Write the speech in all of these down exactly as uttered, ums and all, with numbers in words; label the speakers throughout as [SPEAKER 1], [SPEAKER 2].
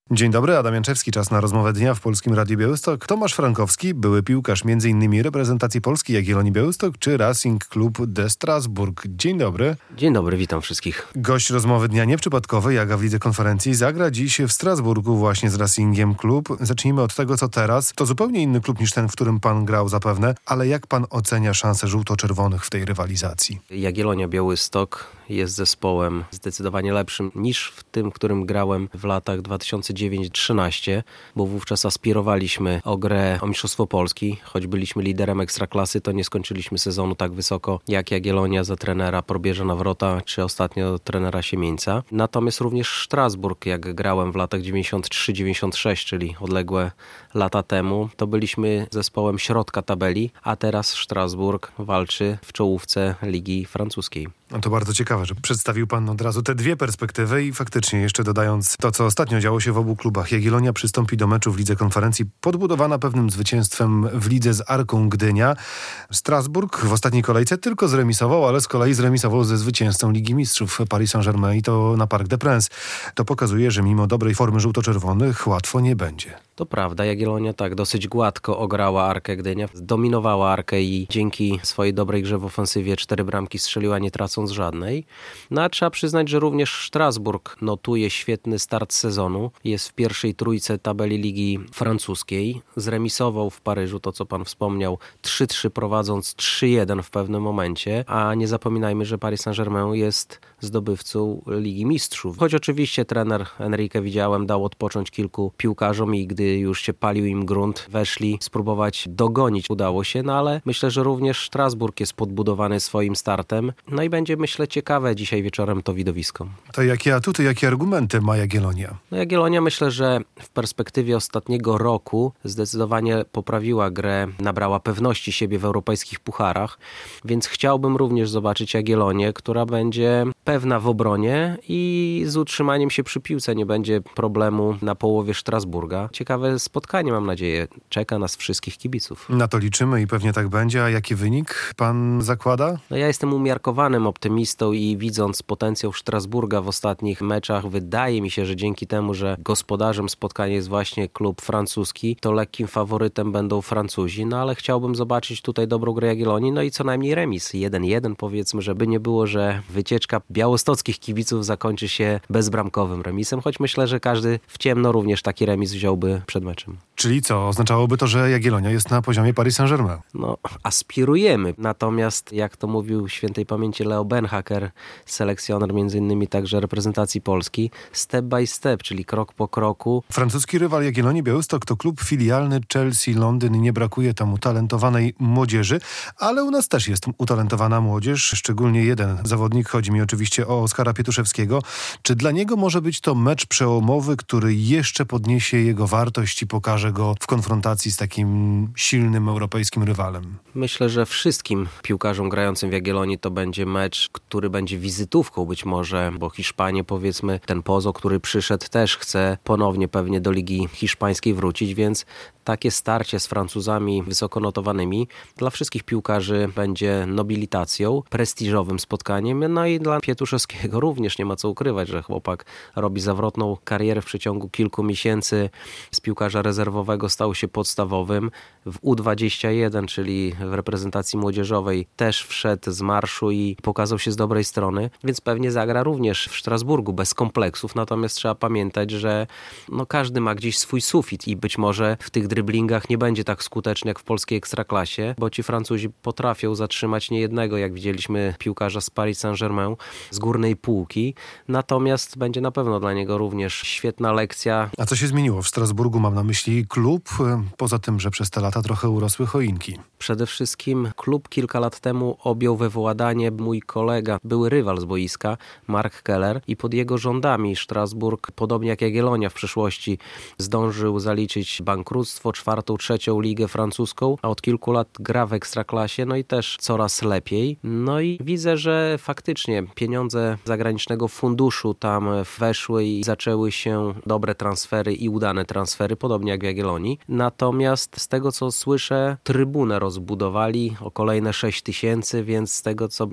[SPEAKER 1] Dzień dobry, Adam Janczewski, czas na rozmowę dnia w Polskim Radiu Białystok. Tomasz Frankowski, były piłkarz między innymi reprezentacji Polski Jagiellonii Białystok czy Racing Club de Strasbourg. Dzień dobry.
[SPEAKER 2] Dzień dobry, witam wszystkich.
[SPEAKER 1] Gość rozmowy dnia nieprzypadkowy, Jaga w Lidze Konferencji, zagra dziś w Strasburgu właśnie z Racingiem Club. Zacznijmy od tego, co teraz. To zupełnie inny klub niż ten, w którym pan grał zapewne, ale jak pan ocenia szanse żółto-czerwonych w tej rywalizacji?
[SPEAKER 2] Jagiellonia Białystok jest zespołem zdecydowanie lepszym niż w tym, w którym grałem w latach dwa tysiące dziewiąty do trzynastego, bo wówczas aspirowaliśmy o grę o Mistrzostwo Polski. Choć byliśmy liderem Ekstraklasy, to nie skończyliśmy sezonu tak wysoko jak Jagiellonia za trenera Probierza Nawrota, czy ostatnio trenera Siemieńca. Natomiast również Strasburg, jak grałem w latach dziewięćdziesiąt trzy dziewięćdziesiąt sześć, czyli odległe lata temu, to byliśmy zespołem środka tabeli, a teraz Strasburg walczy w czołówce Ligi Francuskiej.
[SPEAKER 1] No to bardzo ciekawe, że przedstawił pan od razu te dwie perspektywy i faktycznie jeszcze dodając to, co ostatnio działo się w obu klubach. Jagiellonia przystąpi do meczu w Lidze Konferencji podbudowana pewnym zwycięstwem w lidze z Arką Gdynia. Strasburg w ostatniej kolejce tylko zremisował, ale z kolei zremisował ze zwycięzcą Ligi Mistrzów Paris Saint-Germain i to na Parc des Princes. To pokazuje, że mimo dobrej formy żółto-czerwonych łatwo nie będzie.
[SPEAKER 2] To prawda, Jagiellonia tak dosyć gładko ograła Arkę Gdynia, zdominowała Arkę i dzięki swojej dobrej grze w ofensywie cztery bramki strzeliła, nie tracąc żadnej. No a trzeba przyznać, że również Strasburg notuje świetny start sezonu. Jest w pierwszej trójce tabeli Ligi Francuskiej. Zremisował w Paryżu, to co pan wspomniał, trzy trzy prowadząc trzy jeden w pewnym momencie. A nie zapominajmy, że Paris Saint-Germain jest zdobywcą Ligi Mistrzów. Choć oczywiście trener Enrique, widziałem, dał odpocząć kilku piłkarzom i gdy już się palił im grunt, weszli spróbować dogonić. Udało się, no ale myślę, że również Strasburg jest podbudowany swoim startem. No i będzie, myślę, ciekawe dzisiaj wieczorem to widowisko.
[SPEAKER 1] To jakie atuty, jakie argumenty ma Jagiellonia?
[SPEAKER 2] No Jagiellonia, myślę, że w perspektywie ostatniego roku zdecydowanie poprawiła grę, nabrała pewności siebie w europejskich pucharach, więc chciałbym również zobaczyć Jagiellonię, która będzie pewna w obronie i z utrzymaniem się przy piłce nie będzie problemu na połowie Strasburga. Ciekawe spotkanie, mam nadzieję, czeka nas wszystkich kibiców.
[SPEAKER 1] Na to liczymy i pewnie tak będzie. A jaki wynik pan zakłada?
[SPEAKER 2] No ja jestem umiarkowanym optymistą i widząc potencjał Strasburga w ostatnich meczach, wydaje mi się, że dzięki temu, że gospodarzem spotkania jest właśnie klub francuski, to lekkim faworytem będą Francuzi, no ale chciałbym zobaczyć tutaj dobrą grę Jagiellonii, no i co najmniej remis. jeden jeden powiedzmy, żeby nie było, że wycieczka białostockich kibiców zakończy się bezbramkowym remisem, choć myślę, że każdy w ciemno również taki remis wziąłby przed meczem.
[SPEAKER 1] Czyli co? Oznaczałoby to, że Jagiellonia jest na poziomie Paris Saint-Germain?
[SPEAKER 2] No, aspirujemy. Natomiast, jak to mówił świętej pamięci Leo Benhaker, selekcjoner między innymi także reprezentacji Polski, step by step, czyli krok po kroku.
[SPEAKER 1] Francuski rywal Jagiellonii Białystok to klub filialny Chelsea Londyn. Nie brakuje tam utalentowanej młodzieży, ale u nas też jest utalentowana młodzież, szczególnie jeden zawodnik. Chodzi mi oczywiście o Oskara Pietuszewskiego. Czy dla niego może być to mecz przełomowy, który jeszcze podniesie jego wartość i pokaże go w konfrontacji z takim silnym europejskim rywalem?
[SPEAKER 2] Myślę, że wszystkim piłkarzom grającym w Jagiellonii to będzie mecz, który będzie wizytówką być może, bo Hiszpanie, powiedzmy, ten Pozo, który przyszedł, też chce ponownie pewnie do Ligi Hiszpańskiej wrócić, więc takie starcie z Francuzami wysoko notowanymi dla wszystkich piłkarzy będzie nobilitacją, prestiżowym spotkaniem, no i dla Pietuszewskiego również nie ma co ukrywać, że chłopak robi zawrotną karierę w przeciągu kilku miesięcy. Z piłkarza rezerwowego stał się podstawowym. W U dwadzieścia jeden, czyli w reprezentacji młodzieżowej, też wszedł z marszu i pokazał się z dobrej strony, więc pewnie zagra również w Strasburgu bez kompleksów, natomiast trzeba pamiętać, że no każdy ma gdzieś swój sufit i być może w tych driblingach nie będzie tak skuteczny jak w polskiej ekstraklasie, bo ci Francuzi potrafią zatrzymać niejednego, jak widzieliśmy piłkarza z Paris Saint-Germain z górnej półki, natomiast będzie na pewno dla niego również świetna lekcja.
[SPEAKER 1] A co się zmieniło w Strasburgu? Mam na myśli klub, poza tym, że przez te lata trochę urosły choinki.
[SPEAKER 2] Przede wszystkim klub kilka lat temu objął we władanie mój kolega, były rywal z boiska, Mark Keller, i pod jego rządami Strasburg, podobnie jak Jagiellonia w przeszłości, zdążył zaliczyć bankructwo, czwartą, trzecią ligę francuską, a od kilku lat gra w ekstraklasie, no i też coraz lepiej. No i widzę, że faktycznie pieniądze zagranicznego funduszu tam weszły i zaczęły się dobre transfery i udane transfery, podobnie jak w Jagiellonii. Natomiast z tego, co słyszę, trybunę rozbudowali o kolejne sześć tysięcy, więc z tego, co mi wiadomo,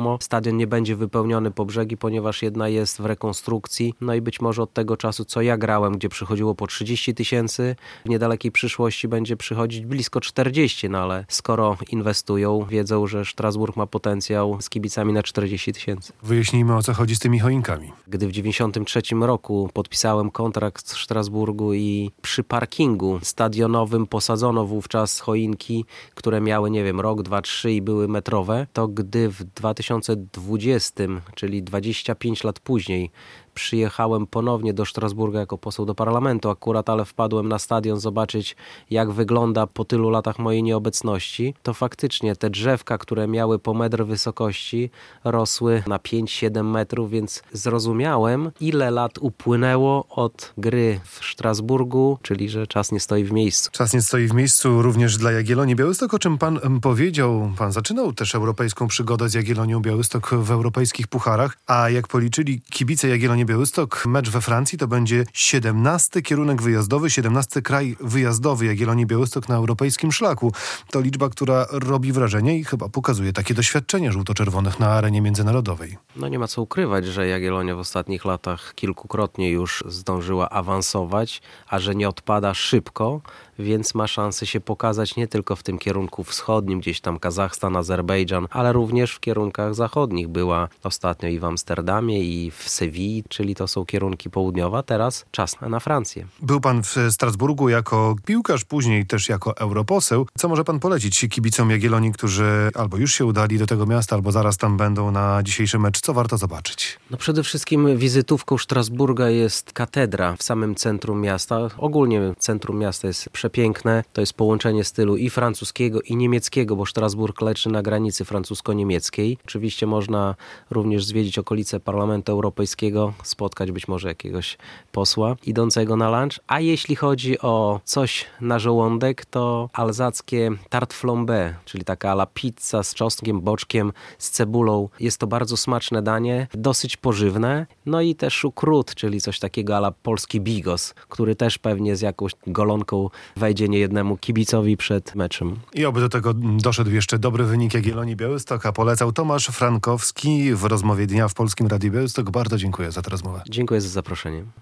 [SPEAKER 2] wiadomo, stadion nie będzie wypełniony po brzegi, ponieważ jedna jest w rekonstrukcji. No i być może od tego czasu, co ja grałem, gdzie przychodziło po trzydzieści tysięcy, w niedalekiej przyszłości będzie przychodzić blisko czterdzieści, no ale skoro inwestują, wiedzą, że Strasburg ma potencjał z kibicami na czterdzieści tysięcy.
[SPEAKER 1] Wyjaśnijmy, o co chodzi z tymi choinkami.
[SPEAKER 2] Gdy w dziewięćdziesiątym trzecim roku podpisałem kontrakt w Strasburgu i przy parkingu stadionowym posadzono wówczas choinki, które miały, nie wiem, rok, dwa, trzy i były metrowe, to gdy w dwa tysiące dwudziestym, czyli dwadzieścia pięć lat później, przyjechałem ponownie do Strasburga jako poseł do parlamentu akurat, ale wpadłem na stadion zobaczyć, jak wygląda po tylu latach mojej nieobecności, to faktycznie te drzewka, które miały po metr wysokości, rosły na pięć siedem metrów, więc zrozumiałem, ile lat upłynęło od gry w Strasburgu, czyli że czas nie stoi w miejscu.
[SPEAKER 1] Czas nie stoi w miejscu również dla Jagiellonii Białystok, o czym pan em, powiedział. Pan zaczynał też europejską przygodę z Jagiellonią Białystok w europejskich pucharach, a jak policzyli kibice Jagiellonii Białystok, mecz we Francji to będzie siedemnasty kierunek wyjazdowy, siedemnasty kraj wyjazdowy Jagiellonii Białystok na europejskim szlaku. To liczba, która robi wrażenie i chyba pokazuje takie doświadczenie żółto-czerwonych na arenie międzynarodowej.
[SPEAKER 2] No nie ma co ukrywać, że Jagiellonia w ostatnich latach kilkukrotnie już zdążyła awansować, a że nie odpada szybko, więc ma szansę się pokazać nie tylko w tym kierunku wschodnim, gdzieś tam Kazachstan, Azerbejdżan, ale również w kierunkach zachodnich. Była ostatnio i w Amsterdamie, i w Sewilli, czyli to są kierunki południowe, teraz czas na Francję.
[SPEAKER 1] Był pan w Strasburgu jako piłkarz, później też jako europoseł. Co może pan polecić kibicom Jagiellonii, którzy albo już się udali do tego miasta, albo zaraz tam będą na dzisiejszy mecz? Co warto zobaczyć?
[SPEAKER 2] No przede wszystkim wizytówką Strasburga jest katedra w samym centrum miasta. Ogólnie centrum miasta jest przepiękne. To jest połączenie stylu i francuskiego, i niemieckiego, bo Strasburg leży na granicy francusko-niemieckiej. Oczywiście można również zwiedzić okolice Parlamentu Europejskiego, spotkać być może jakiegoś posła idącego na lunch. A jeśli chodzi o coś na żołądek, to alzackie tarte flambé, czyli taka ala pizza z czosnkiem, boczkiem, z cebulą. Jest to bardzo smaczne danie, dosyć pożywne. No i też szukrut, czyli coś takiego ala polski bigos, który też pewnie z jakąś golonką wejdzie niejednemu kibicowi przed meczem.
[SPEAKER 1] I oby do tego doszedł jeszcze dobry wynik Jagiellonii Białystok, a polecał Tomasz Frankowski w rozmowie dnia w Polskim Radiu Białystok. Bardzo dziękuję za tę rozmowę.
[SPEAKER 2] Dziękuję za zaproszenie.